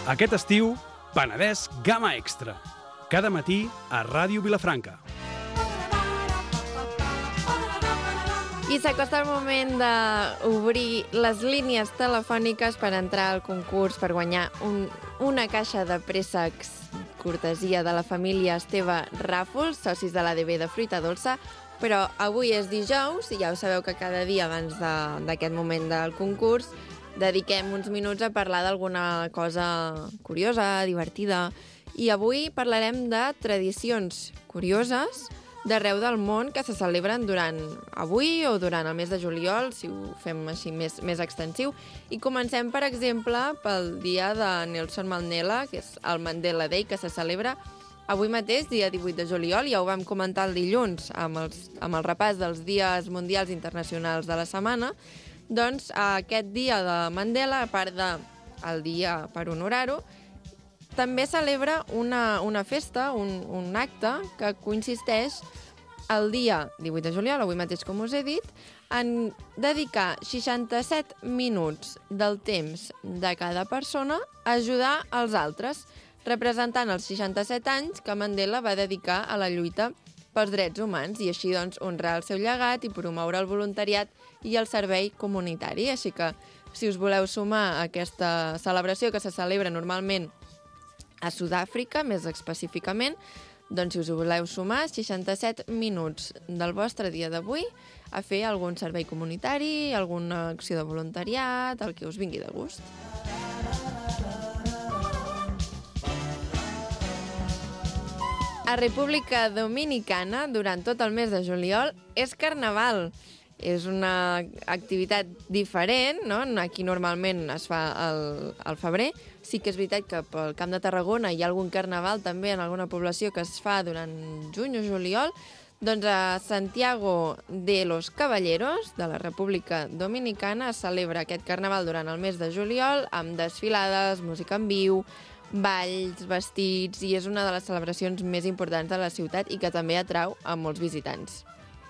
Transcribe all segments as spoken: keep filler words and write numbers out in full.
Aquest estiu, Penedès Gamma Extra. Cada matí a Ràdio Vilafranca. I s'acosta el moment d'obrir les línies telefòniques per entrar al concurs per guanyar un, una caixa de préssecs cortesia de la família Esteve Ràfols, socis de l'A D B de Fruita Dolça, però avui és dijous i ja ho sabeu que cada dia abans d'aquest moment del concurs dediquem uns minuts a parlar d'alguna cosa curiosa, divertida, i avui parlarem de tradicions curioses d'arreu del món que se celebren durant avui o durant el mes de juliol, si ho fem així més, més extensiu. I comencem, per exemple, pel dia de Nelson Mandela, que és el Mandela Day, que se celebra avui mateix, dia divuit de juliol. Ja ho vam comentar el dilluns amb, els, amb el repàs dels dies mundials internacionals de la setmana. Doncs aquest dia de Mandela, a part del dia per honorar-ho, també celebra una, una festa, un, un acte que consisteix el dia divuit de juliol, avui mateix com us he dit, en dedicar seixanta-set minuts del temps de cada persona a ajudar els altres, representant els seixanta-set anys que Mandela va dedicar a la lluita pels drets humans i així doncs honrar el seu llegat i promoure el voluntariat i el servei comunitari. Així que si us voleu sumar a aquesta celebració que se celebra normalment a Sud-àfrica, més específicament, doncs si us voleu sumar seixanta-set minuts del vostre dia d'avui a fer algun servei comunitari, alguna acció de voluntariat, el que us vingui de gust. A República Dominicana, durant tot el mes de juliol, és Carnaval. És una activitat diferent, no? Aquí normalment es fa al, al febrer. Sí que és veritat que pel Camp de Tarragona hi ha algun carnaval també en alguna població que es fa durant juny o juliol. Doncs a Santiago de los Caballeros, de la República Dominicana, es celebra aquest carnaval durant el mes de juliol amb desfilades, música en viu, balls, vestits, i és una de les celebracions més importants de la ciutat i que també atrau a molts visitants.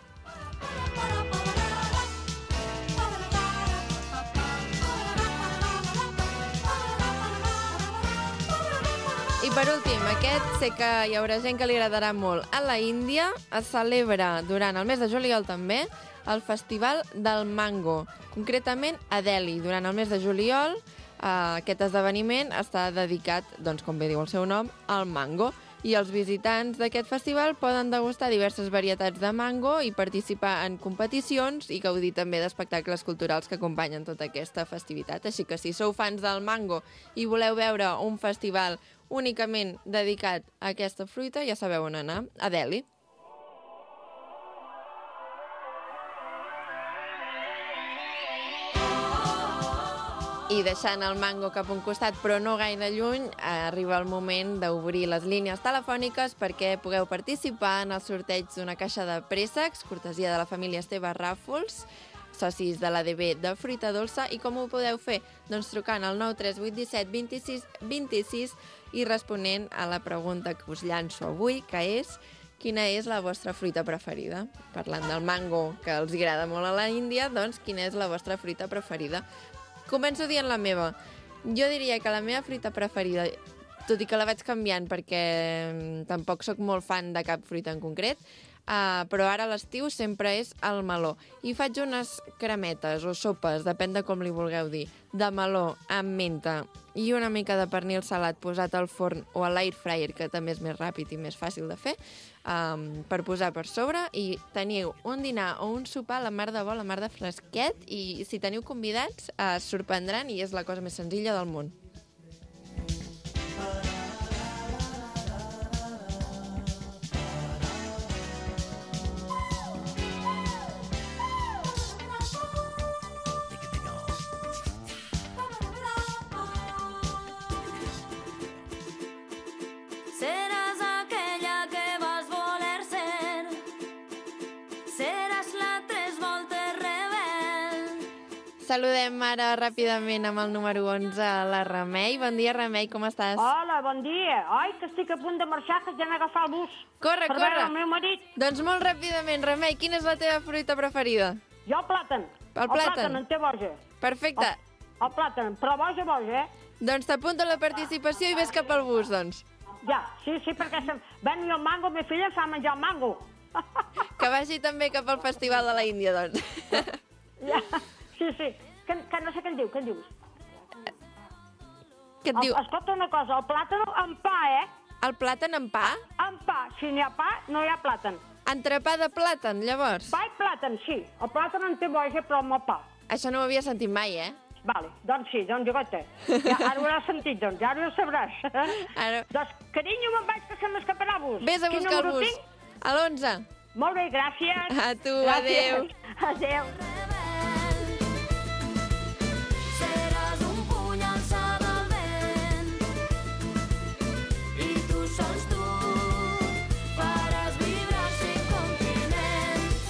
I per últim, aquest sé que hi haurà gent que li agradarà molt. A la Índia es celebra durant el mes de juliol també el Festival del Mango, concretament a Delhi. Durant el mes de juliol eh, aquest esdeveniment està dedicat, doncs, com bé diu el seu nom, al mango. I els visitants d'aquest festival poden degustar diverses varietats de mango i participar en competicions i gaudir també d'espectacles culturals que acompanyen tota aquesta festivitat. Així que si sou fans del mango i voleu veure un festival únicament dedicat a aquesta fruita, ja sabeu on anar, a Delhi. I deixant el mango cap a un costat, però no gaire lluny, arriba el moment d'obrir les línies telefòniques perquè pugueu participar en el sorteig d'una caixa de préssecs, cortesia de la família Esteve Ràfols, socis de l'A D B de Fruita Dolça. I com ho podeu fer? Doncs trucant al nou tres vuit set dos sis dos sis i responent a la pregunta que us llanço avui, que és: quina és la vostra fruita preferida? Parlant del mango, que els agrada molt a la Índia, doncs quina és la vostra fruita preferida? Començo dient la meva. Jo diria que la meva fruita preferida, tot i que la vaig canviant perquè tampoc sóc molt fan de cap fruita en concret, uh, però ara a l'estiu sempre és el meló. I faig unes cremetes o sopes, depèn de com li vulgueu dir, de meló amb menta i una mica de pernil salat posat al forn o a l'air fryer, que també és més ràpid i més fàcil de fer, um, per posar per sobre, i teniu un dinar o un sopar la mar de bo, la mar de fresquet, i si teniu convidats es sorprendran i és la cosa més senzilla del món. Seràs aquella que vas voler ser, seràs la tres voltes rebel. Saludem ara ràpidament amb el número onze, la Remei. Bon dia, Remei, com estàs? Hola, bon dia. Ai, que estic a punt de marxar, que ja n'he agafat el bus. Corre, per corre. veure el meu marit. Doncs molt ràpidament, Remei, quina és la teva fruita preferida? Jo el plàtan. El plàtan. El plàtan, en té boja. Perfecte. El, el plàtan, però boja, boja, eh? Doncs t'apunto la participació i ves cap al bus, doncs. Ja, sí, sí, perquè se... ven el mango, mi filla fa menjar el mango. Que vagi també cap al Festival de la Índia, doncs. Ja, sí, sí. Que, que no sé què en diu, què en dius? Què et diu? El, escolta una cosa, el plàtan amb pa, eh? El plàtan amb pa? Amb pa. Si n'hi ha pa, no hi ha plàtan. Entrepà de plàtan, llavors? Pa i plàtan, sí. El plàtan en té boja, però amb el pa. Això no ho havia sentit mai, eh? Vale, doncs sí, doncs jo té. Ja, ara ho hauràs sentit, doncs, ja ho sabràs. Ara... Doncs, carinyo, me'n vaig, que se m'escaparà el bus. Vés a Quin buscar el número bus. tinc? A l'onze. Molt bé, gràcies. A tu, Gràcies. adéu. Adéu. Seràs un puny alçat al vent i tu sols tu faràs vibrar cinc continents.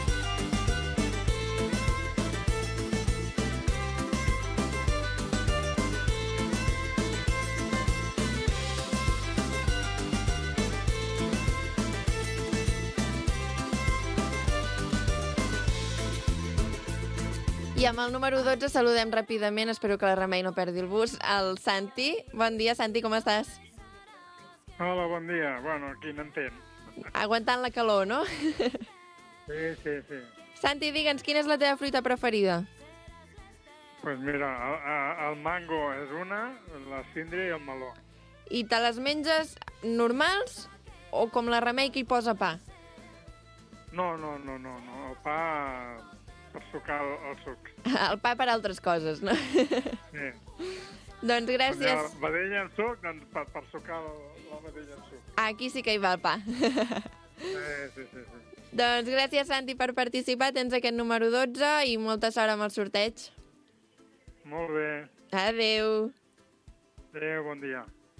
I amb el número dotze saludem ràpidament, espero que la Remei no perdi el bus, el Santi. Bon dia, Santi, com estàs? Hola, bon dia. Bueno, aquí n'entén. Aguantant la calor, no? Sí, sí, sí. Santi, digue'ns, quina és la teva fruita preferida? Pues mira, el, el mango és una, la síndria i el meló. I te les menges normals o com la Remei que hi posa pa? No, no, no, no, no. El pa per sucar el, el suc. El pa per altres coses, no? Sí. Doncs gràcies. La vedella en suc, doncs per, per sucar la, la vedella en suc. Aquí sí que hi va el pa. Sí, sí, sí, sí. Doncs gràcies, Santi, per participar. Tens aquest número dotze i molta sort amb el sorteig. Molt bé. Adéu. Adéu, bon dia.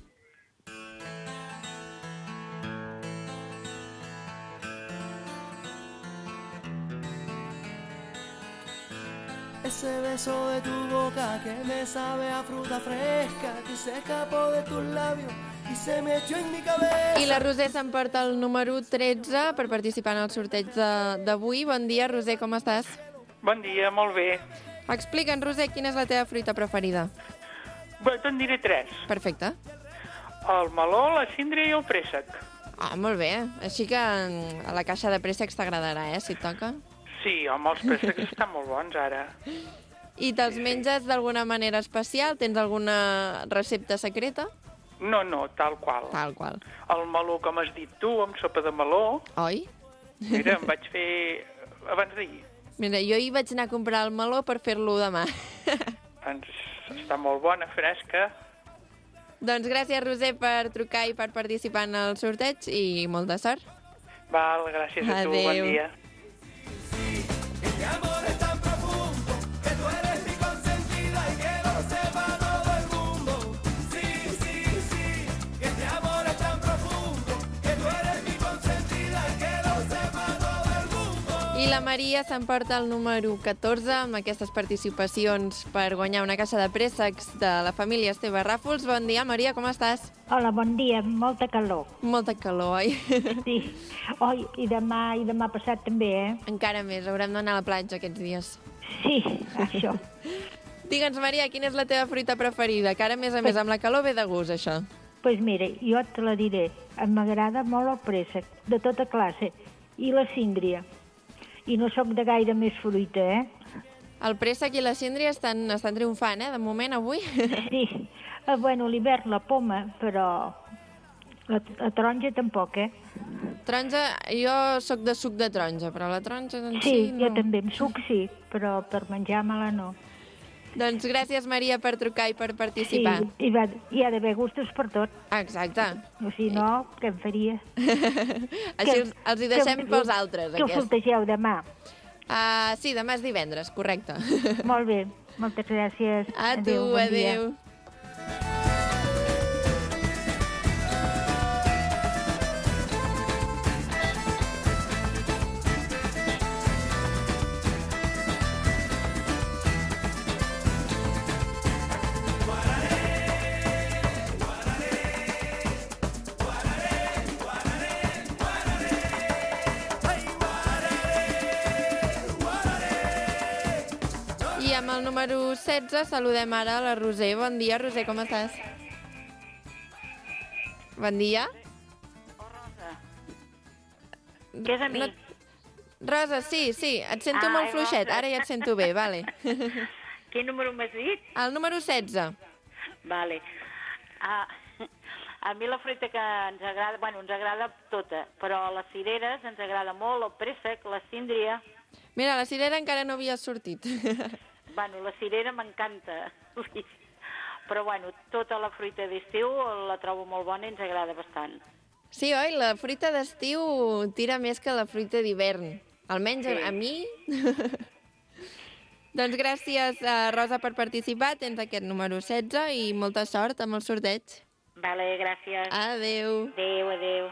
Ese beso de tu boca que me sabe a fruta fresca, que se escapó de tus labios i se me echó en mi cabeza. I la Roser s'emporta el número tretze per participar en el sorteig de- d'avui. Bon dia, Roser, com estàs? Bon dia, molt bé. Explica'ns, Roser, quina és la teva fruita preferida? Bé, te'n diré tres. Perfecte. El meló, la síndria i el préssec. Ah, molt bé. Així que mm, a la caixa de préssecs t'agradarà, eh, si et toca. Sí, home, els préssecs estan molt bons ara. I te'ls menges d'alguna manera especial? Tens alguna recepta secreta? No, no, tal qual. Tal qual. El meló, com has dit tu, amb sopa de meló. Oi? Mira, em vaig fer abans d'ahir. Mira, jo hi vaig anar a comprar el meló per fer-lo demà. Doncs està molt bona, fresca. Doncs gràcies, Roser, per trucar i per participar en el sorteig i molta sort. Val, gràcies a tu, Adéu. bon dia. Mi amor es tan profundo que tú eres mi consentida y que lo sepa todo el mundo. Sí, sí, sí, que este amor es tan profundo que tú eres mi consentida y que lo sepa todo el mundo. I la Maria s'emporta el número catorze amb aquestes participacions per guanyar una caixa de préssecs de la família Esteve Ràfols. Bon dia, Maria, com estàs? Hola, bon dia, molta calor. Molta calor, oi? Sí. Oi, i demà, i demà passat també, eh? Encara més, haurem d'anar a la platja aquests dies. Sí, això. Digue'ns, Maria, quina és la teva fruita preferida? Que ara, a més a més, amb la calor ve de gust, això. Doncs pues mira, jo te la diré. M'agrada molt el préssec, de tota classe, i la síndria. I no sóc de gaire més fruita, eh? El préssec i la síndria estan, estan triomfant, eh, de moment, avui. Sí. Eh, bueno, l'hivern la poma, però la, la taronja tampoc, eh? Taronja, jo sóc de suc de taronja, però la taronja en si, Sí, no. jo també, amb suc sí, però per menjar-me-la no. Doncs gràcies, Maria, per trucar i per participar. Sí, i va, hi ha d'haver gustos per tot. Exacte. O si no, què em faria? Així els, els hi deixem que- pels altres, Que ho aquest. sortegeu demà. Uh, sí, demà és divendres, correcte. Molt bé, moltes gràcies. A tu, bon dia. adéu. I amb el número setze saludem ara la Roser. Bon dia, Roser, com estàs? Bon dia. Què és a mi? No... Rosa, sí, sí, et sento Ah, molt és fluixet, Rosa. ara ja et sento bé, vale. Quin número m'has dit? El número setze. Vale. Ah, a mi la fruita que ens agrada, bueno, ens agrada tota, però les cireres ens agrada molt, el préssec, la síndria. Mira, la cirera encara no havia sortit. Bueno, la cirera m'encanta. Però, bueno, tota la fruita d'estiu la trobo molt bona i ens agrada bastant. Sí, oi? La fruita d'estiu tira més que la fruita d'hivern. Almenys Sí. a, a mi... Doncs gràcies, uh, Rosa, per participar. Tens aquest número setze i molta sort amb el sorteig. Vale, gràcies. Adeu. Adéu, adéu.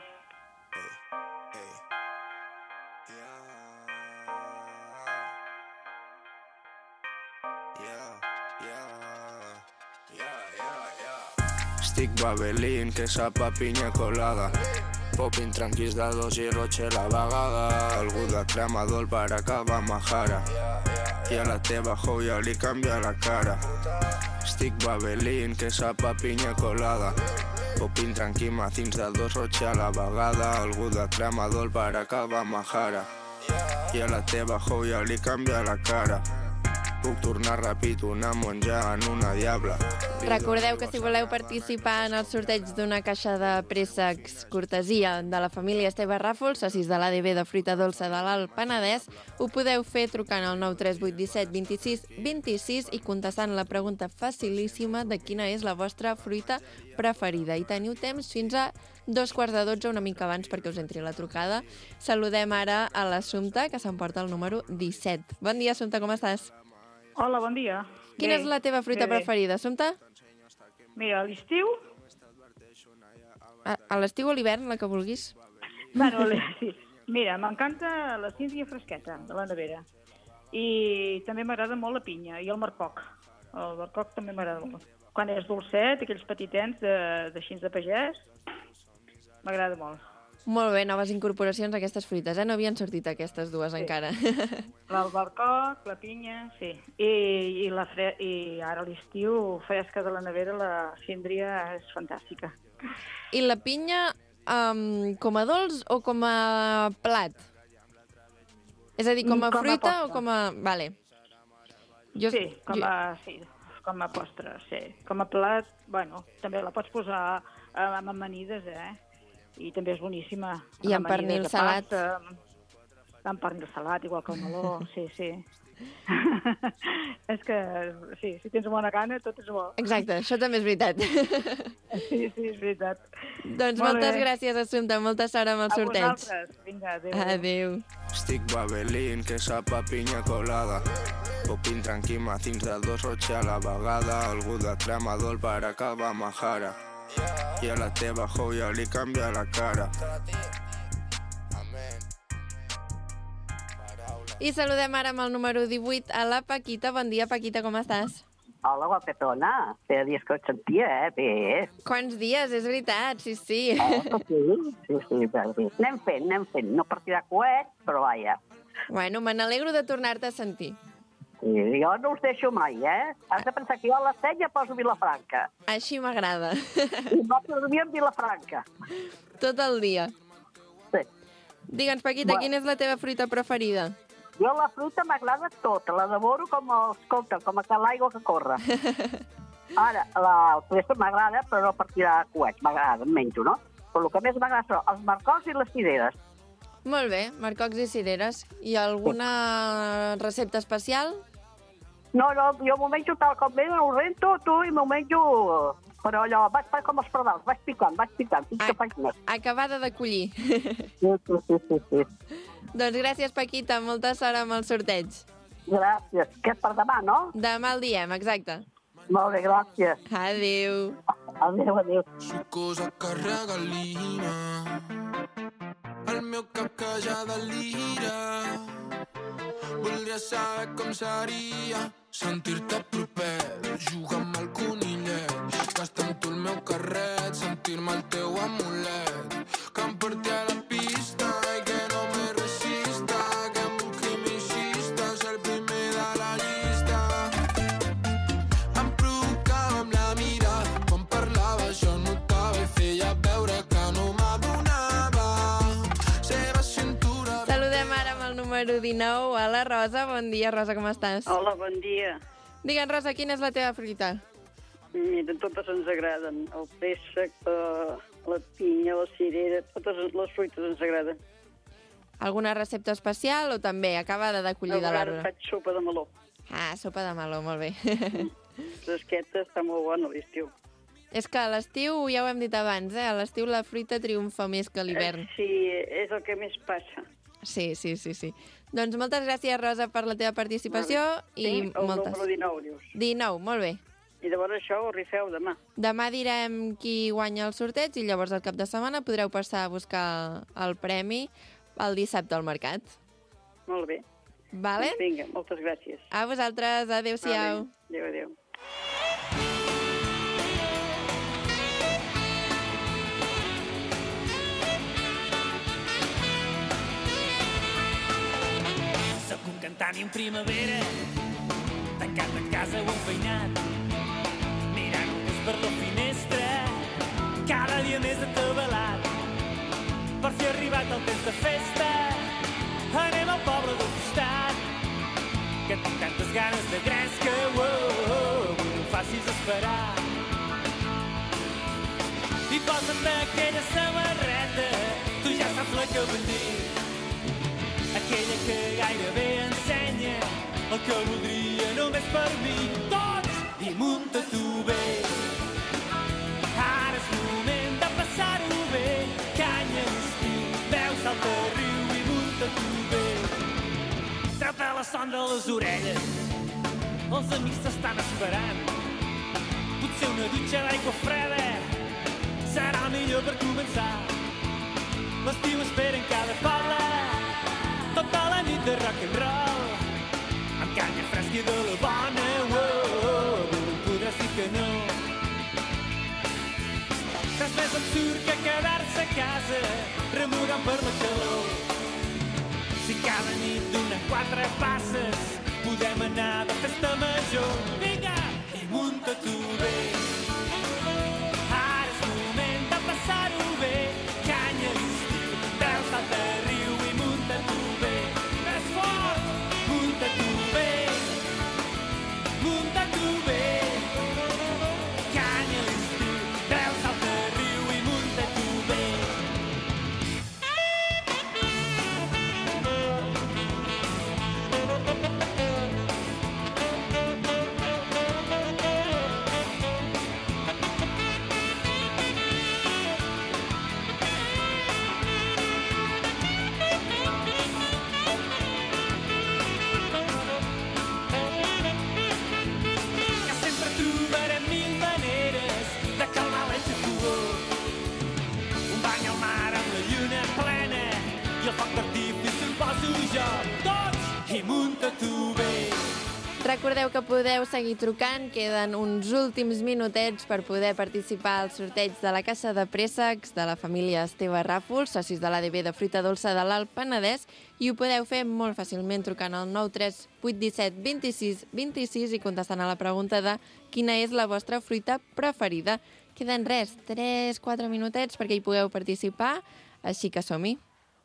Estic bevent que sap a pinya colada. Popin tranquils de dos i roche a la vegada. Algú de cremador per acabar majara. I a la teva joia li canvia la cara. Estic bevent que sap a pinya colada. Popin tranquil macins de dos roche a la vegada. Algú de cremador per acabar majara. I a la teva joia li canvia la cara. Puc tornar ràpid una monja en una diabla. Recordeu que si voleu participar en el sorteig d'una caixa de préssecs cortesia de la família Esteve Ràfols, socis de l'A D B de Fruita Dolça de l'Alt Penedès, ho podeu fer trucant al nou tres vuit set vint-i-sis vint-i-sis i contestant la pregunta facilíssima de quina és la vostra fruita preferida. I teniu temps fins a dos quarts de dotze, una mica abans perquè us entri la trucada. Saludem ara a l'Assumpta, que s'emporta el número disset. Bon dia, Assumpta, com estàs? Hola, bon dia. Quina Bé, és la teva fruita bé, bé. preferida, Assumpta? Mira, a l'estiu... A, a l'estiu o a l'hivern, la que vulguis. Bueno, sí. Mira, m'encanta la síndria fresqueta de la nevera. I també m'agrada molt la pinya i el marcoc. El marcoc també m'agrada molt. Quan és dolcet, aquells petitens de, d'aixins de pagès, m'agrada molt. Molt bé, noves incorporacions a aquestes fruites, eh? No havien sortit aquestes dues sí. encara. El marcoc, la pinya, sí. I, i, la fre... I ara a l'estiu, fresca de la nevera, la síndria és fantàstica. I la pinya um, com a dolç o com a plat? És a dir, com a Com a fruita postre. o com a... Vale. Jo, Sí, com a, sí, com a postre, sí. Com a plat, bueno, també la pots posar eh, amb amanides, eh? I també és boníssima. I amb pernil salat. Pasta, amb pernil salat, igual que el meló, sí, sí. És que, sí, si tens bona gana, tot és bo. Exacte, això també és veritat. Sí, sí, és veritat. Doncs Molt moltes bé. gràcies, Assumpta, molta sort amb el A sorteig. vosaltres. Vinga, adéu. Adéu. Estic bevent que sap a pinya colada. Popin tranquil macins de dos roche a la vegada. Algú de cremador per acabar majara. I a la teva joia li canvia la cara. I saludem ara amb el número divuit a la Paquita. Bon dia, Paquita, com estàs? Hola, guapetona. Feia dies que et sentia, eh? Bé. Quants dies, és veritat, sí, sí. Eh, sí, sí, sí, sí. Anem fent, anem fent. No partirà coet, però vaja. Bueno, me n'alegro de tornar-te a sentir. Sí, jo no us deixo mai, eh? Has de pensar que jo a la senya poso Vilafranca. Així m'agrada. I nosaltres vivíem Vilafranca. Tot el dia. Sí. Digue'ns, Paquita, Bueno. quina és la teva fruita preferida? Jo la fruita m'agrada tota, la devoro com, el, escolta, com a l'aigua que corre. Ara, la, el préssec m'agrada, però no partirà coet, m'agrada, em menjo, no? Però el que més m'agrada són els marcocs i les cireres. Molt bé, marcocs i cireres. I alguna recepta especial? No, no, jo m'ho menjo tal com ve, ho rento, tu, i m'ho menjo... Però allò, vaig fer com els pardals, vaig picant, vaig picant, fins que faig més. Acabada de collir. Sí, sí, sí, sí, sí. Doncs gràcies, Paquita, molta sort amb el sorteig. Gràcies. Que és per demà, no? Demà el diem, exacte. Molt bé, gràcies. Adéu. Adéu, adéu. Sucosa carregalina, el meu cap que ja delira. Voldria saber com seria sentir-te proper, jugar amb el conillet, gastar amb tu el meu carret, sentir-me el teu amulet, que em porti a la pista i que no me resista, que em busqui mi xista, ser el primer de la llista. número dinou, a la Rosa. Bon dia, Rosa, com estàs? Hola, bon dia. Digue'ns, Rosa, quina és la teva fruita? Mira, totes ens agraden. El préssec, eh, la pinya, la cirera, totes les fruites ens agraden. Alguna recepta especial o també acabada de collir de l'arbre? Ara faig sopa de meló. Ah, sopa de meló, molt bé. Fresqueta, està molt bona a l'estiu. És que a l'estiu, ja ho hem dit abans, eh? A l'estiu la fruita triomfa més que a l'hivern. Eh, sí, és el que més passa. Sí, sí, sí, sí. Doncs moltes gràcies, Rosa, per la teva participació. Sí, i el moltes. número dinou, dius. dinou, molt bé. I llavors això ho rifeu demà. Demà direm qui guanya el sorteig i llavors al cap de setmana podreu passar a buscar el premi el dissabte al mercat. Molt bé. Vale? Doncs vinga, moltes gràcies. A vosaltres, adéu-siau. Vale. Adéu, adéu. Soc un cantant i un primavera, tancat a casa o enfeinat, mirant un bus per la finestra, cada dia més atabalat. Per fi ha arribat el temps de festa, anem al poble del costat, que tinc tantes ganes de gresca, oh, oh, oh, no em facis esperar. I posa'm aquella samarreta, tu ja saps la que vull dir, aquella que gairebé ensenya el que voldria només per mi. Tots, i munta-t'ho bé, ara és moment de passar-ho bé, canya a l'estiu, veu salta al riu i munta-t'ho bé. Treu-te la son de les orelles, els amics t'estan esperant, potser una dutxa d'aigua freda serà millor per començar. L'estiu espera en cada poble, tota la nit de rock and roll, amb canya fresca i de la bona, oh, oh, oh, no podràs dir que no. Res més absurd que quedar-se a casa, remugant per la calor. Si cada nit donen quatre passes, podem anar de festa major. Vinga, i munta-t'ho bé, ara és moment de passar-ho bé, canya a l'estiu, veu salta a riu i munta-t'ho bé. Més fort, munta-t'ho bé, munta-t'ho bé, canya a l'estiu, veu salta a riu i munta-t'ho bé. Recordeu que podeu seguir trucant, queden uns últims minutets per poder participar al sorteig de la caixa de préssecs de la família Esteve Ràfols, socis de l'A D B de fruita dolça de l'Alt Penedès, i ho podeu fer molt fàcilment trucant al nou tres vuit set dos sis dos sis i contestant a la pregunta de quina és la vostra fruita preferida. Queden res, tres quatre minutets perquè hi pugueu participar, així que som-hi.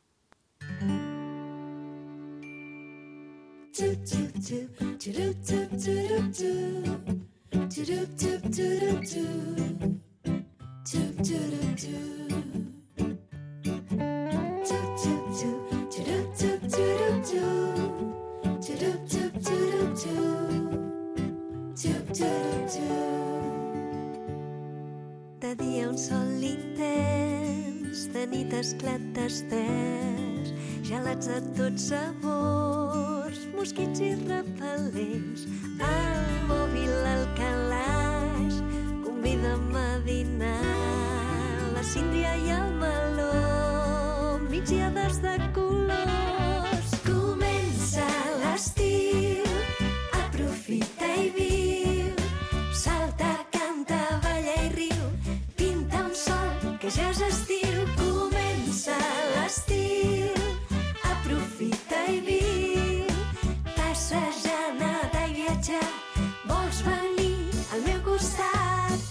De dia un sol intens, de nit esclat d'esters, gelats de tots sabors, mosquits i repel·lents. El mòbil al calaix convida'm a dinar, la síndria i el meló, migdiades de colors. Comença l'estiu, aprofita i viu, salta, canta, balla i riu, pinta un sol que ja és estiu. Comença l'estiu, aprofita i viu, passejar, nedar i viatjar, vols venir al meu costat.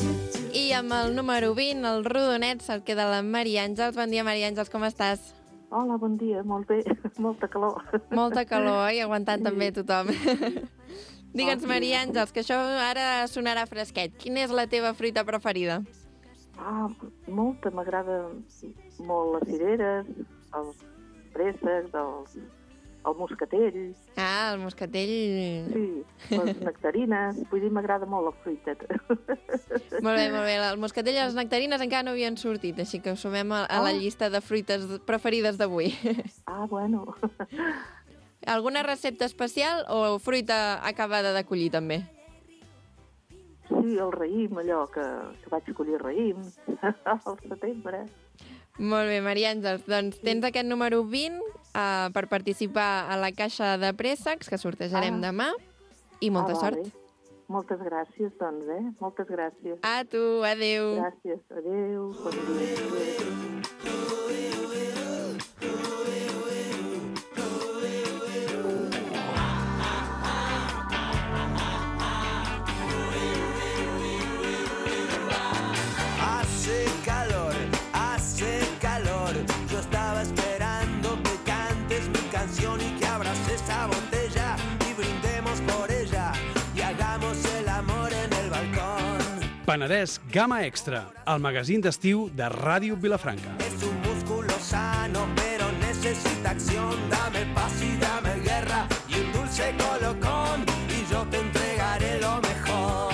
I amb el número vint, el rodonet, se'l queda la Maria Àngels. Bon dia, Maria Àngels, com estàs? Hola, bon dia, molt bé, molta calor. Molta calor, i aguantant sí. també tothom. Digue'ns, Maria Àngels, que això ara sonarà fresquet. Quina és la teva fruita preferida? Ah, molta, m'agrada molt les cireres, els préssecs, els, el moscatell. Ah, el moscatell... Sí, les nectarines, vull dir, m'agrada molt la fruita. Molt bé, molt bé. El moscatell i les nectarines encara no havien sortit, així que ho sumem a, a la llista de fruites preferides d'avui. Ah, bueno. Alguna recepta especial o fruita acabada de collir, també? Sí, el raïm, allò que, que vaig collir raïm al setembre. Molt bé, Maria Àngels, doncs tens aquest número vint uh, per participar a la caixa de préssecs que sortejarem ah. demà i molta ah, vale. sort. Moltes gràcies, doncs, eh? Moltes gràcies. A tu, adeu. Gràcies, adeu. Bon dia. Hace calor, hace calor. Yo estaba esperando que cantes mi canción y que abras esa botella y brindemos por ella y hagamos el amor en el balcón. Penedès Gamma Extra, el magazín d'estiu de Ràdio Vilafranca. Es un músculo sano, pero necesita acción. Dame paz y dame guerra y un dulce colocón y yo te entregaré lo mejor.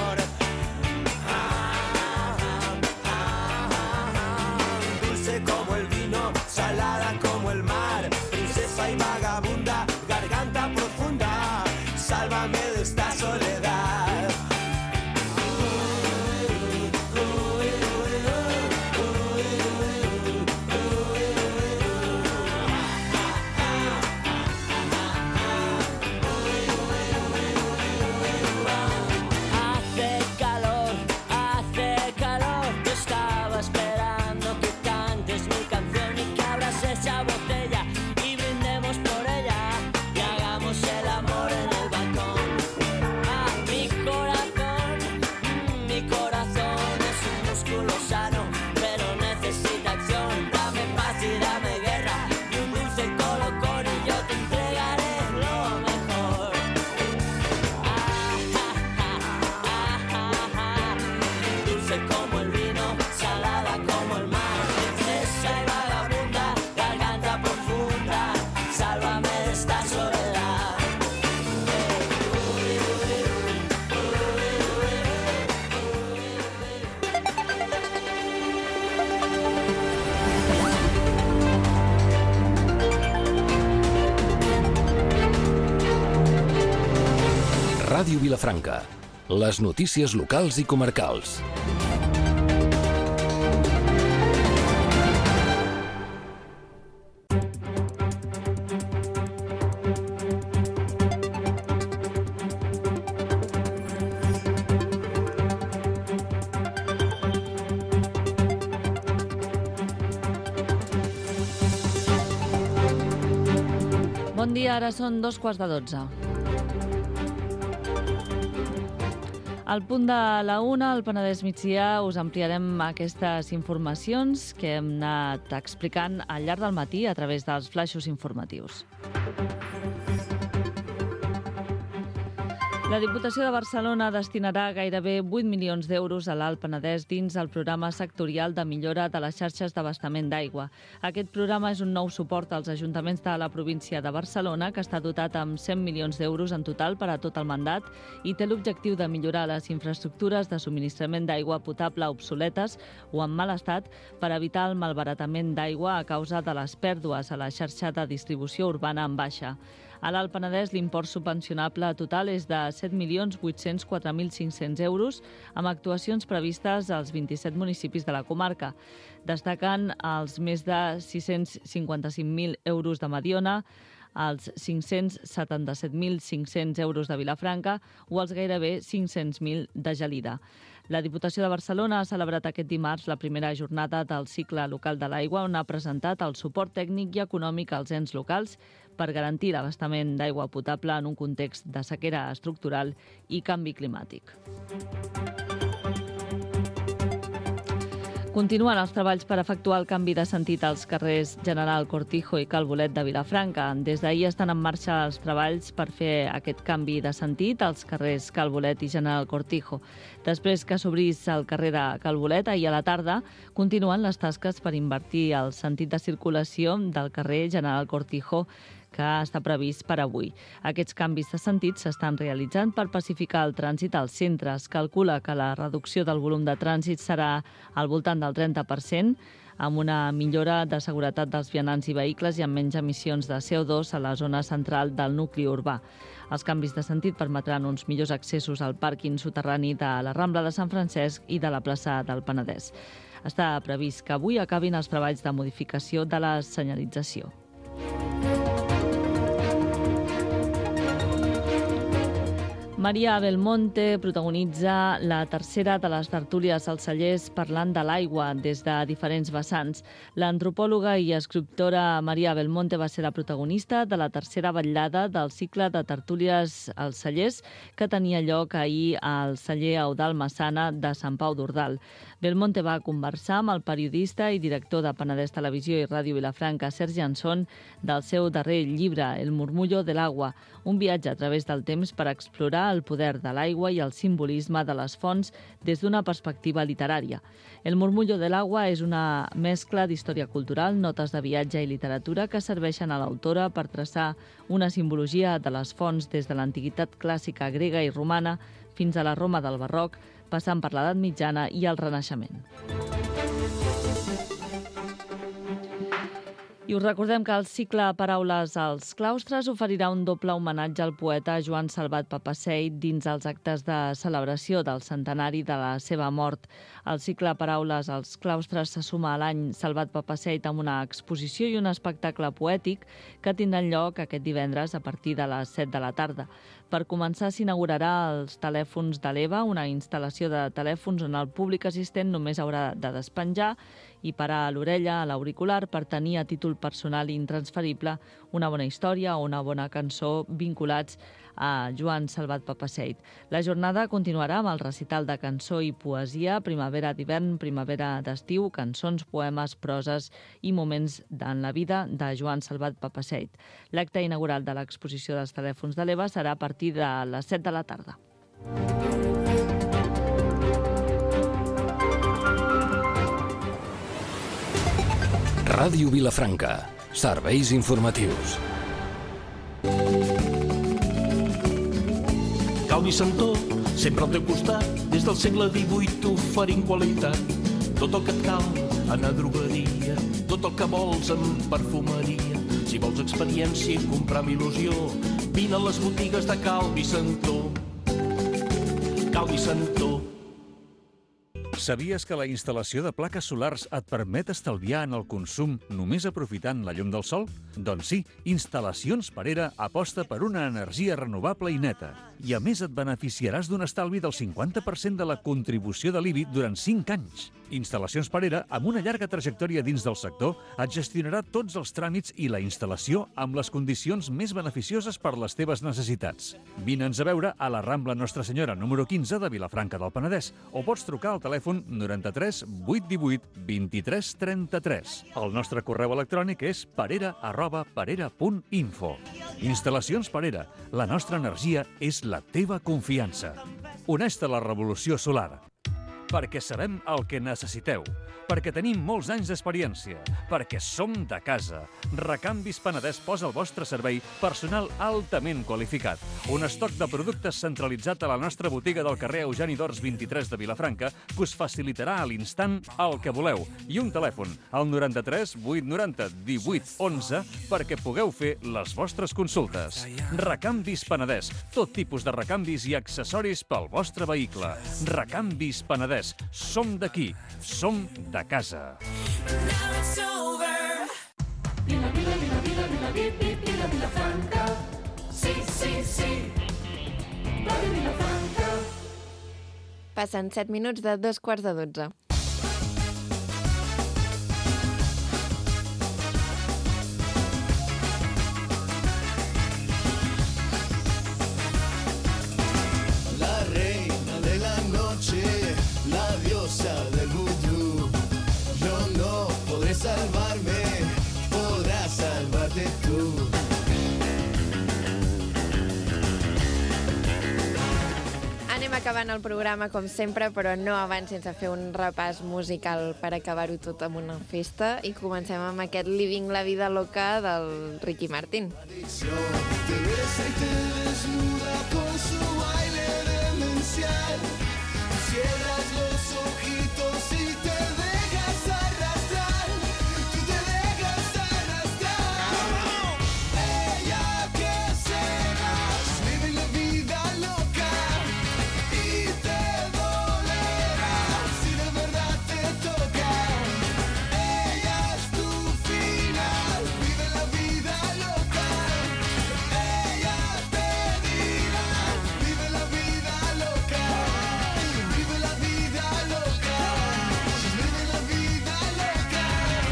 Como el vino, salada como el mar, princesa y vagabunda, garganta profunda, sálvame de esta soledad. Hace calor, hace calor, yo estaba esperando que esa botella y brindemos por ella y hagamos el amor en el balcón. Ah, mi corazón, mi corazón es un músculo sano, pero necesita acción. Dame paz y dame guerra y un dulce colocón y yo te entregaré lo mejor. Ah, ah, ah, ah, ah, dulce como el vino, salada como el mar, princesa y vagabunda, profunda, sálvame de esta soledad. Ràdio Vilafranca, les notícies locals i comarcals. Bon dia, ara són dos quarts de dotze. Al punt de la una, al Penedès migdia, us ampliarem aquestes informacions que hem anat explicant al llarg del matí a través dels flaixos informatius. La Diputació de Barcelona destinarà gairebé vuit milions d'euros a l'Alt Penedès dins el programa sectorial de millora de les xarxes d'abastament d'aigua. Aquest programa és un nou suport als ajuntaments de la província de Barcelona que està dotat amb cent milions d'euros en total per a tot el mandat i té l'objectiu de millorar les infraestructures de subministrament d'aigua potable obsoletes o en mal estat per evitar el malbaratament d'aigua a causa de les pèrdues a la xarxa de distribució urbana en baixa. A l'Alt Penedès, l'import subvencionable total és de set milions vuit-cents quatre mil cinc-cents euros, amb actuacions previstes als vint-i-set municipis de la comarca. Destaquen els més de sis-cents cinquanta-cinc mil euros de Mediona, els cinc-cents setanta-set mil cinc-cents euros de Vilafranca o els gairebé cinc-cents mil de Gelida. La Diputació de Barcelona ha celebrat aquest dimarts la primera jornada del cicle local de l'aigua, on ha presentat el suport tècnic i econòmic als ens locals per garantir l'abastament d'aigua potable en un context de sequera estructural i canvi climàtic. Continuen els treballs per efectuar el canvi de sentit als carrers General Cortijo i Cal Bolet de Vilafranca. Des d'ahir estan en marxa els treballs per fer aquest canvi de sentit als carrers Cal Bolet i General Cortijo. Després que s'obrís el carrer de Cal Bolet, ahir a la tarda, continuen les tasques per invertir el sentit de circulació del carrer General Cortijo, que està previst per avui. Aquests canvis de sentit s'estan realitzant per pacificar el trànsit al centre. Es calcula que la reducció del volum de trànsit serà al voltant del trenta per cent, amb una millora de seguretat dels vianants i vehicles i amb menys emissions de C O dos a la zona central del nucli urbà. Els canvis de sentit permetran uns millors accessos al pàrquing soterrani de la Rambla de Sant Francesc i de la plaça del Penedès. Està previst que avui acabin els treballs de modificació de la senyalització. Maria Belmonte protagonitza la tercera de les tertúlies als cellers parlant de l'aigua des de diferents vessants. L'antropòloga i escriptora Maria Belmonte va ser la protagonista de la tercera vetllada del cicle de tertúlies als cellers que tenia lloc ahir al celler Eudald Massana de Sant Pau d'Ordal. Belmonte va conversar amb el periodista i director de Penedès Televisió i Ràdio Vilafranca, Sergi Anson, del seu darrer llibre, El murmullo del agua, un viatge a través del temps per explorar el poder de l'aigua i el simbolisme de les fonts des d'una perspectiva literària. El murmullo del agua és una mescla d'història cultural, notes de viatge i literatura que serveixen a l'autora per traçar una simbologia de les fonts des de l'antiguitat clàssica grega i romana fins a la Roma del barroc, passant per l'edat mitjana i el Renaixement. I us recordem que el cicle Paraules als claustres oferirà un doble homenatge al poeta Joan Salvat Papasseit dins els actes de celebració del centenari de la seva mort. El cicle Paraules als claustres se suma a l'any Salvat Papasseit amb una exposició i un espectacle poètic que tindran lloc aquest divendres a partir de les set de la tarda. Per començar, s'inaugurarà els telèfons de l'Eva, una instal·lació de telèfons on el públic assistent només haurà de despenjar i parar a l'orella, a l'auricular, per tenir a títol personal i intransferible una bona història o una bona cançó vinculats a Joan Salvat Papasseit. La jornada continuarà amb el recital de cançó i poesia, primavera d'hivern, primavera d'estiu, cançons, poemes, proses i moments en la vida de Joan Salvat Papasseit. L'acte inaugural de l'exposició dels telèfons de l'Eva serà a partir de les set de la tarda. Ràdio Vilafranca. Serveis informatius. Calvi Santó, sempre al teu costat, des del segle divuit oferint qualitat. Tot el que et cal en la drogueria, tot el que vols en perfumeria. Si vols experiència i comprar amb il·lusió, vine a les botigues de Calvi Santó. Calvi Santó. Sabies que la instal·lació de plaques solars et permet estalviar en el consum només aprofitant la llum del sol? Doncs sí, Instal·lacions Parera aposta per una energia renovable i neta. I a més et beneficiaràs d'un estalvi del cinquanta per cent de la contribució de l'I B I durant cinc anys. Instal·lacions Parera, amb una llarga trajectòria dins del sector, et gestionarà tots els tràmits i la instal·lació amb les condicions més beneficioses per les teves necessitats. Vine'ns a veure a la Rambla Nostra Senyora número quinze de Vilafranca del Penedès o pots trucar al telèfon noranta-tres vuit divuit vint-i-tres trenta-tres. El nostre correu electrònic és parera arroba parera punt info. Instal·lacions Parera. La nostra energia és la teva confiança. Honesta la revolució solar. Perquè sabem el que necessiteu, perquè tenim molts anys d'experiència, perquè som de casa. Recanvis Penedès posa al vostre servei personal altament qualificat. Un estoc de productes centralitzat a la nostra botiga del carrer Eugeni d'Ors vint-i-tres de Vilafranca que us facilitarà a l'instant el que voleu. I un telèfon, al noranta-tres vuit noranta divuit onze, perquè pugueu fer les vostres consultes. Recanvis Penedès, tot tipus de recanvis i accessoris pel vostre vehicle. Recanvis Penedès. Som d'aquí, som de casa. Vila, vila, vila, vila, vila, vila, Vilafranca. Sí, sí, sí. Ràdio Vilafranca. Passen set minuts de dos quarts de dotze. La reina de la noche, la diosa del vudú, acabant el programa, com sempre, però no abans sense fer un repàs musical per acabar-ho tot amb una festa. I comencem amb aquest Living la vida loca del Ricky Martin. Te besa y te desnuda con su baile demencial. Cierras los ojitos y te dejas arrastrar. Tú te dejas arrastrar. Ella que serás, vive la vida loca y te dolerá si de verdad te toca. Ella es tu final, vive la vida loca. Ella te dirá, vive la vida loca. Vive la vida loca. Vive la vida loca.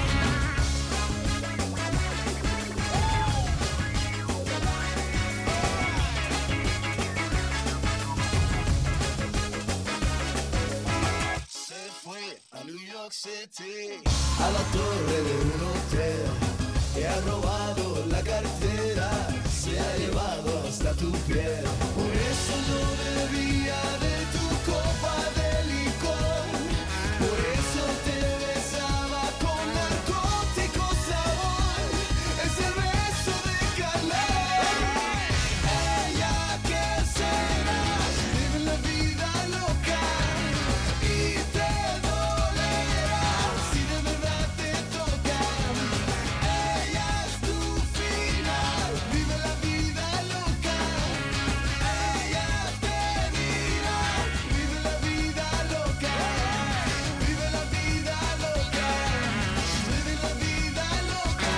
Se fue a New York City, a la torre de un hotel. Te ha robado la cartera, se ha llevado hasta tu piel. Por eso no bebía de tu copa de licor. Por eso te besaba con narcótico sabor. Ese beso de calor. Ella que serás, vive la vida loca y te dolerá si de verdad te toca. Ella es tu final, vive la vida loca. Ella te dirá, vive la vida loca. Vive la vida loca. Vive la vida loca.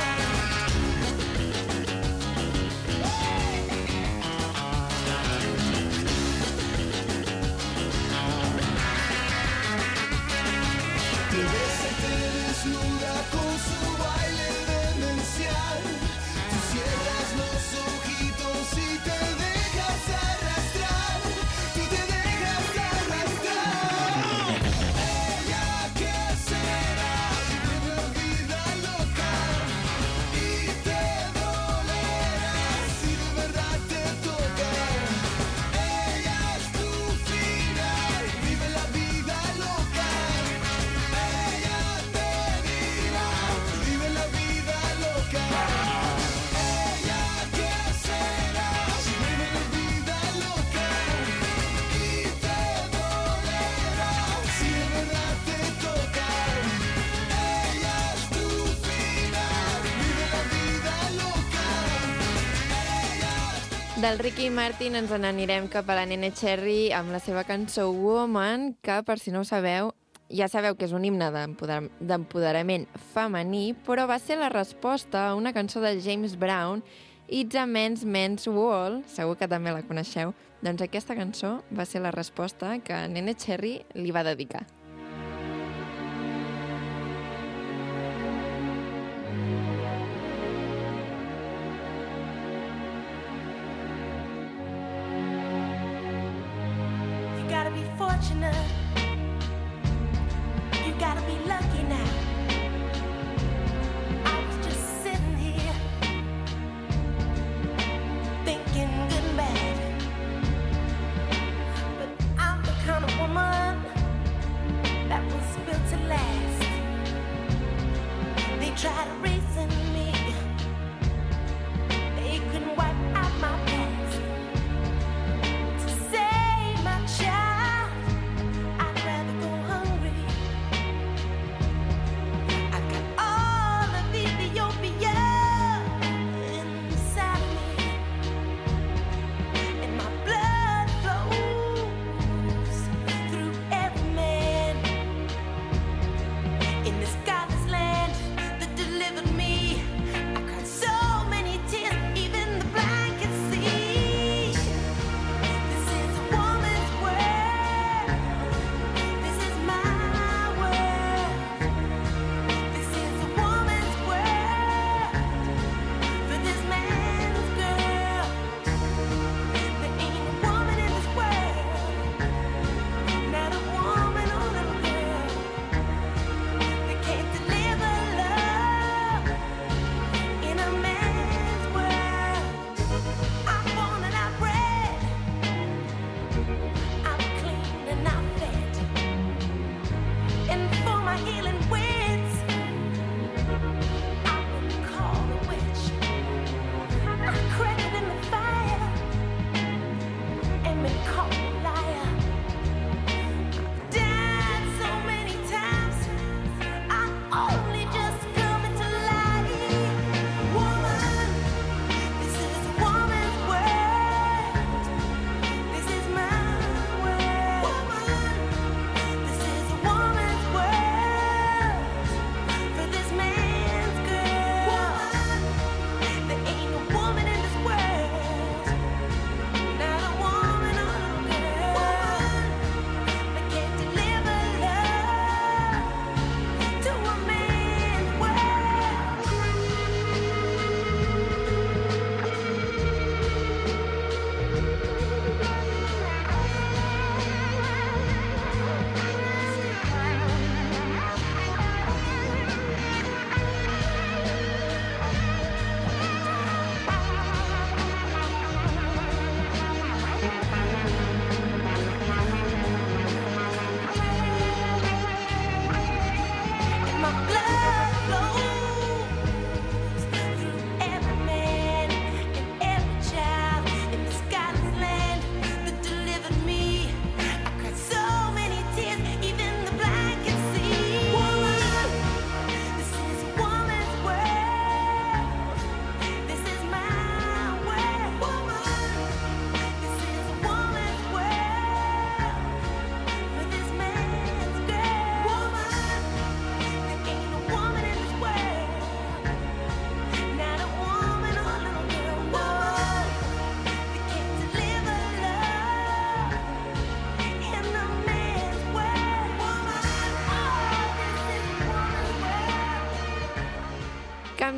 Te besa y te desnuda con su baile demencial. Tú cierras los ojitos y te dejas arrastrar. Tú te dejas arrastrar. Ella que serás, vive la vida loca y te dolerá si de verdad te toca. Ella es tu final, vive la vida loca. Ella te dirá, vive la vida loca. Ella que serás, vive la vida loca y te dolerá si de verdad te toca. Ella es tu final, vive la vida loca. Del Ricky Martin ens n'anirem cap a la Nene Cherry amb la seva cançó Woman, que, per si no ho sabeu, ja sabeu que és un himne d'empoder- d'empoderament femení, però va ser la resposta a una cançó de James Brown, It's a Men's Men's World, segur que també la coneixeu. Doncs aquesta cançó va ser la resposta que Nene Cherry li va dedicar. You gotta be fortunate. You gotta be lucky now. I was just sitting here thinking good and bad. But I'm the kind of woman that was built to last. They tried to reason me. They couldn't wipe out my past. To save my child,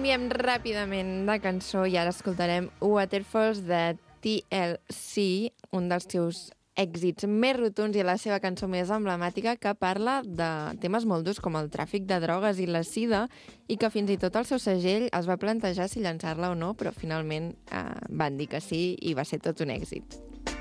Canviem ràpidament de cançó i ara escoltarem Waterfalls de T L C, un dels seus èxits més rotunds i la seva cançó més emblemàtica, que parla de temes molt durs com el tràfic de drogues i la sida, i que fins i tot el seu segell es va plantejar si llançar-la o no, però finalment eh, van dir que sí i va ser tot un èxit.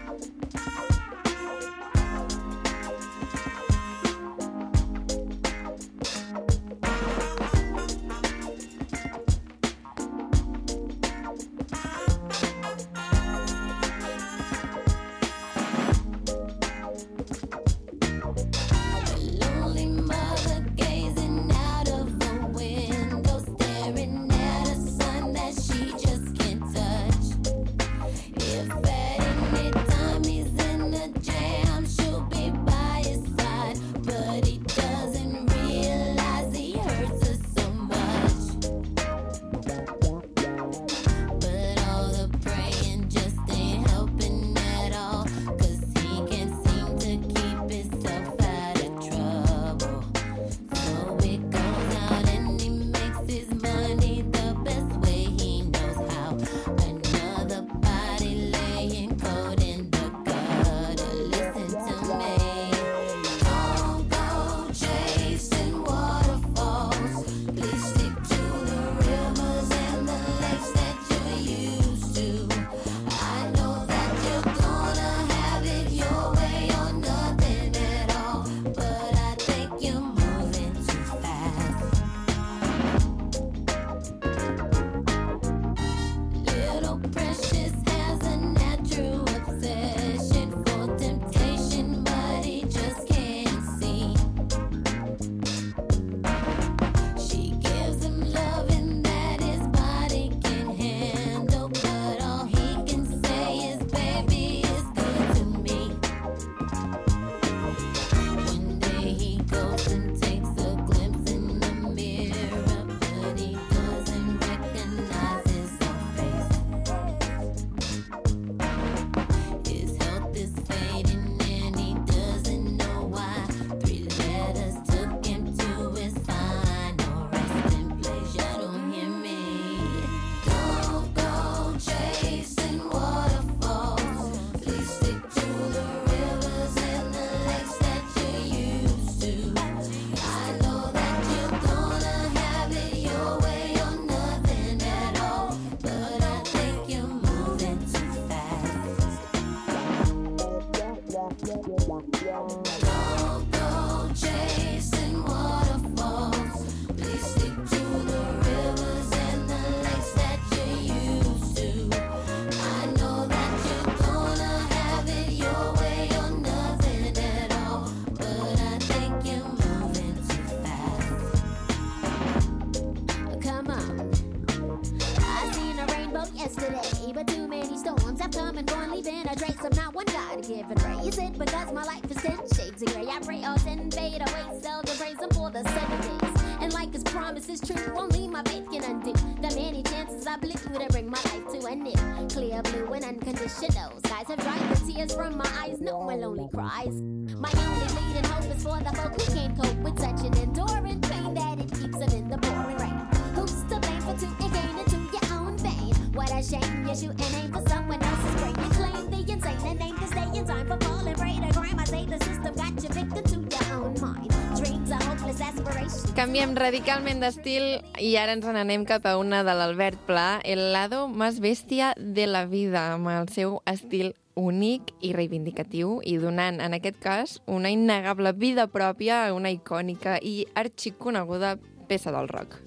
Canviem radicalment d'estil i ara ens n'anem cap a una de l'Albert Pla, el lado más bestia de la vida, amb el seu estil únic i reivindicatiu i donant, en aquest cas, una innegable vida pròpia a una icònica i arxiconeguda peça del rock.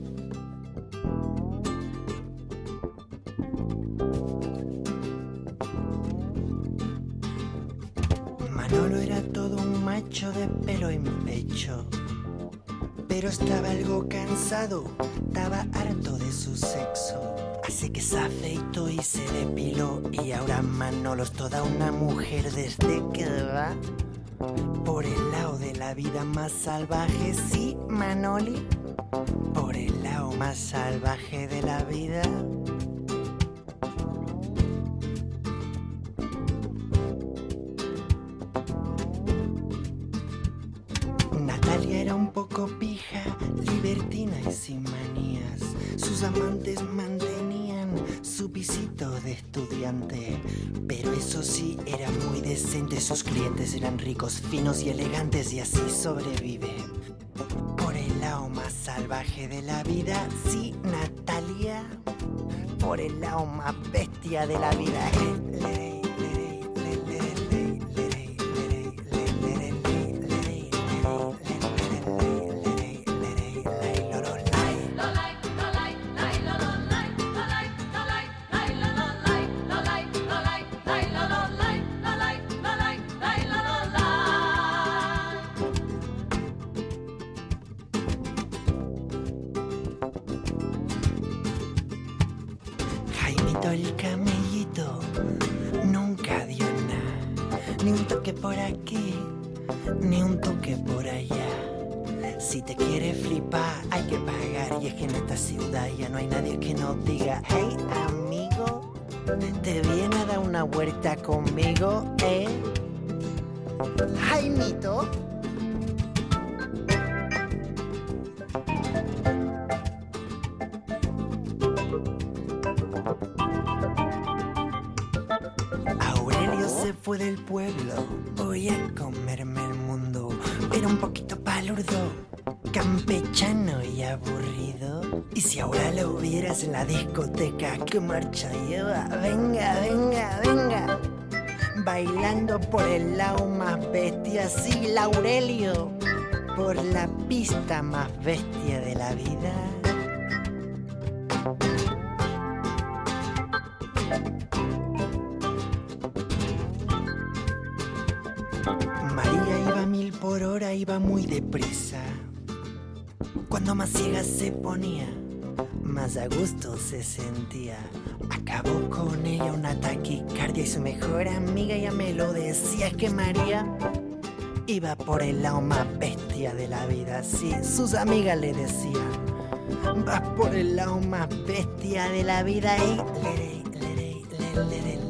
Manolo era todo un macho de pelo en pecho, pero estaba algo cansado, estaba harto de su sexo. Así que se afeitó y se depiló y ahora Manolo es toda una mujer desde que va por el lado de la vida más salvaje. Sí, Manoli, por el lado más salvaje de la vida. Natalia era un poco pija, libertina y sin manías. Sus sus amantes mantenían su pisito de estudiante. Pero eso sí, era muy decente. Sus clientes eran ricos, finos y elegantes, y así sobrevive. Por el lado más salvaje de la vida, sí, Natalia. Por el lado más bestia de la vida. El camellito nunca dio nada, ni un toque por aquí, ni un toque por allá. Si te quieres flipar hay que pagar, y es que en esta ciudad ya no hay nadie que nos diga: hey amigo, ¿te viene a dar una vuelta conmigo, eh? Jaimito. Fue del pueblo, voy a comerme el mundo. Era un poquito palurdo, campechano y aburrido. Y si ahora lo vieras en la discoteca, ¿qué marcha lleva? Venga, venga, venga. Bailando por el lado más bestia, sí, Laurelio. Por la pista más bestia de la vida. Por hora iba muy deprisa. Cuando más ciega se ponía, más a gusto se sentía. Acabó con ella una taquicardia y su mejor amiga ya me lo decía. Es que María iba por el lado más bestia de la vida. Sí, sus amigas le decían: vas por el lado más bestia de la vida. Y lerey, lerey, lerey, lerey.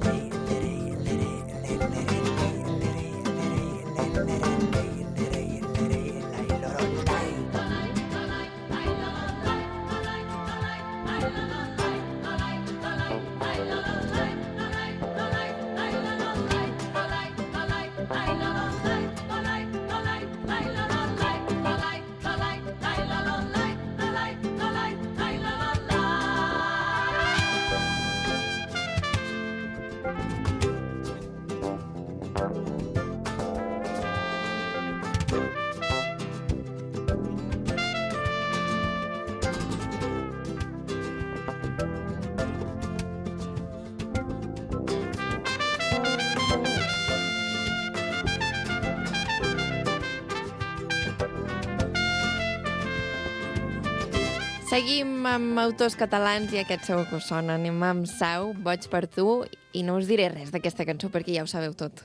Seguim amb autors catalans i aquest segur que us sona. Anem amb Sau, Boig per tu, i no us diré res d'aquesta cançó perquè ja ho sabeu tot.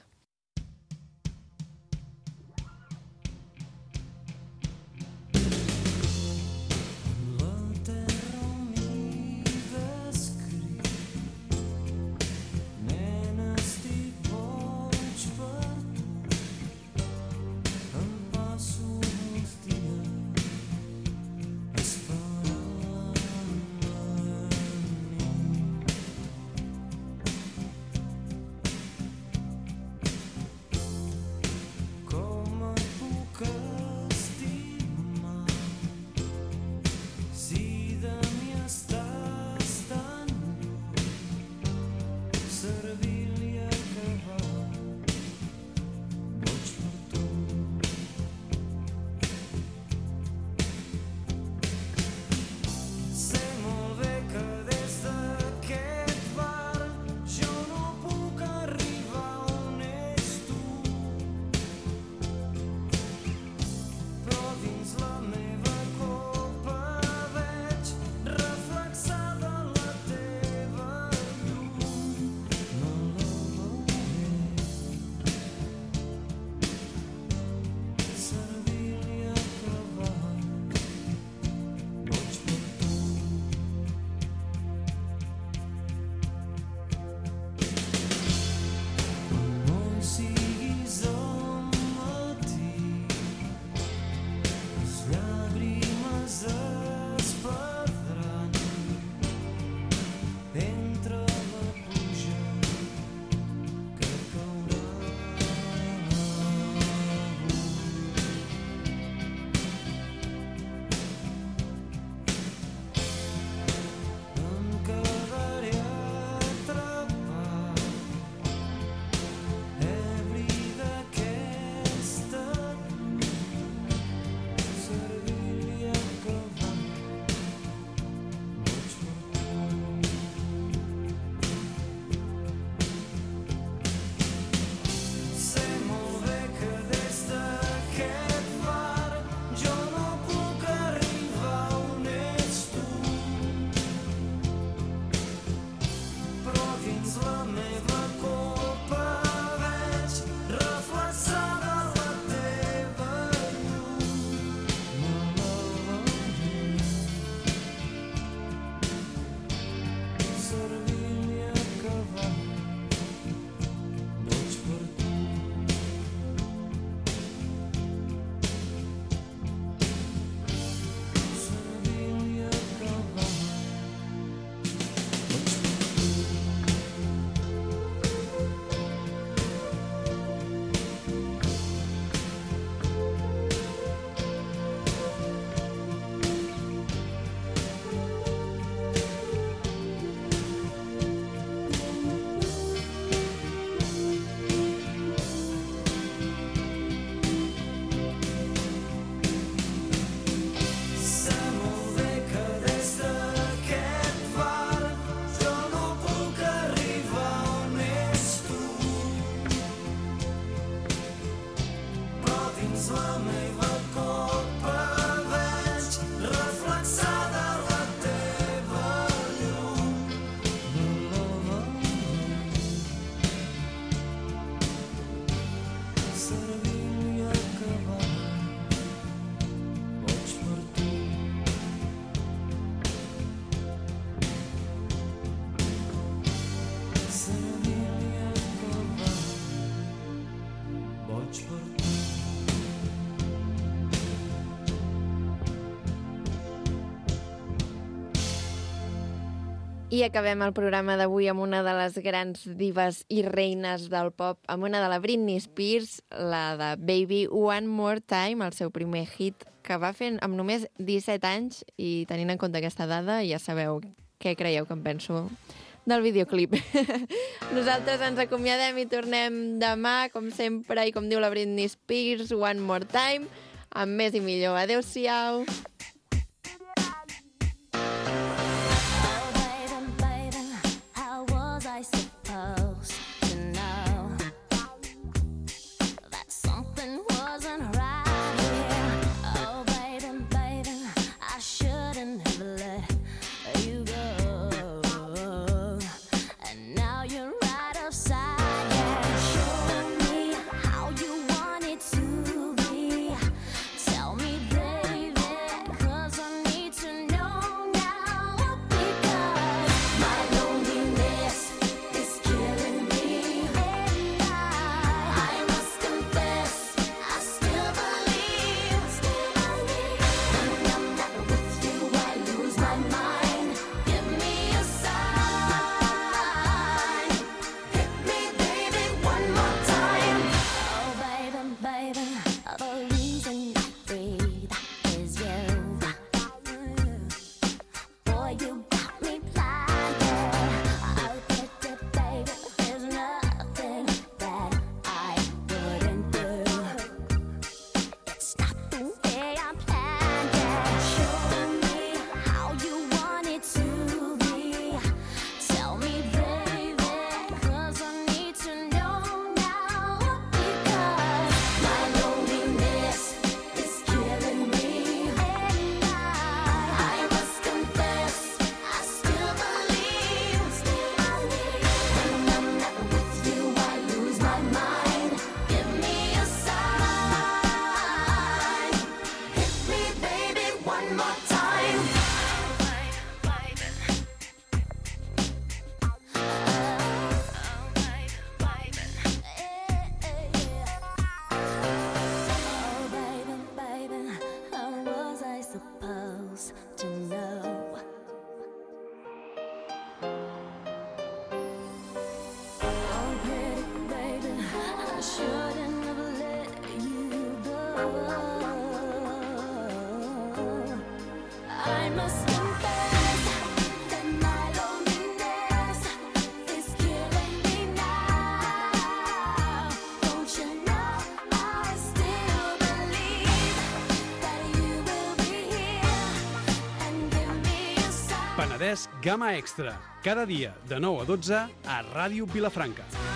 I acabem el programa d'avui amb una de les grans divas i reines del pop, amb una de la Britney Spears, la de Baby One More Time, el seu primer hit, que va fer amb només disset anys, i tenint en compte aquesta dada ja sabeu què creieu que em penso del videoclip. Nosaltres ens acomiadem i tornem demà, com sempre, i com diu la Britney Spears, One More Time, amb més i millor. Adéu-siau! I supposed to know that something wasn't right here. Oh, baby, baby, I shouldn't have let you go. And now you're right upside down. Show me how you want it to be. Tell me, baby, 'cause I need to know now. Because my loneliness is killing me, and I, I must confess, I still believe, still believe. When I'm not with you, I lose my mind. Give me a sign, hit me, baby, one more time. Oh, baby, baby, the reason I breathe is you. Boy, you got me blinded. Oh, baby, baby, there's nothing that I wouldn't do. It's not the way I planned it. Show me how you want it to be. Tell me, baby, 'cause I need to know now. Because my loneliness is killing me, and I, I must confess, I still believe, still believe. When I'm not with you, I lose my mind. Give me a sign, hit me, baby, one more time. Oh, baby, baby, how was I supposed to know? Oh, pretty baby, I shouldn't have let you go. I must confess that my loneliness is killing me now. Don't you know I still believe that you will be here and give me a sign. Penedès Gamma Extra. Cada dia de nou a dotze a Ràdio Vilafranca.